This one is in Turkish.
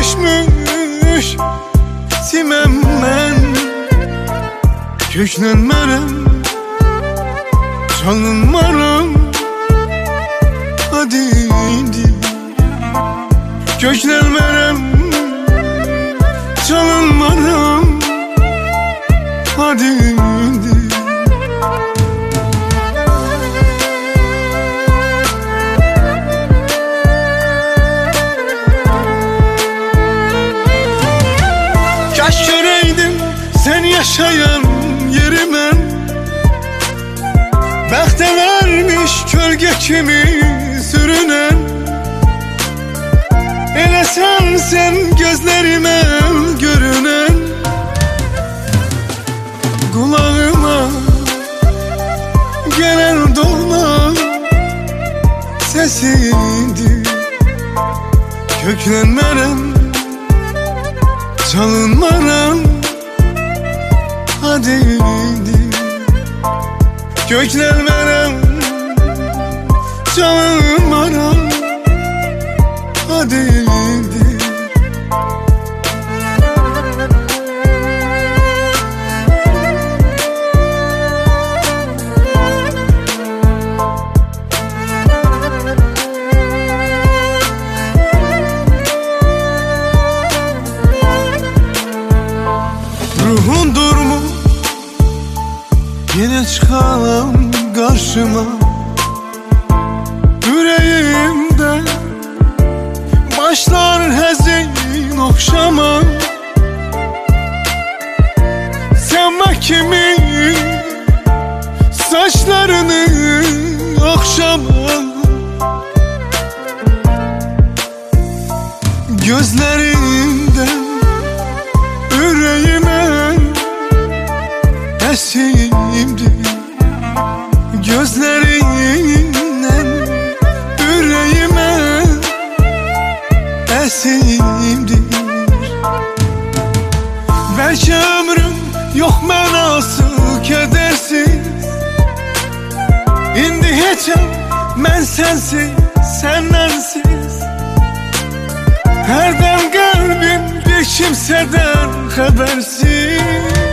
düşmüş simem mən köklənmərəm, çalınmaram, hadi indi. Köklənmərəm, çalınmaram, hadi indi. Kaş göreydim sen yaşayan yerime, bəxtə vermiş kölge kimi sürünen. Elə sen gözlerime görünen, kulağıma gelen doğma sesidir. Köklənmərəm, çalınmaram, hadi indi. Köklənmərəm, çalınmaram, hadi indi. Ruhun durmu yine çıkan karşıma, yüreğimde başlar hezin okşama. Sevmek kimi saçlarını okşama. Gözlerinden yüreğime esimdi. Gözlerinden yüreğime esimdir. Belki ömrüm yok mənası kedersiz. İndi heçəm mən sensiz, sənənsiz. Hərdən qəlbim bir kimsədən xəbərsiz.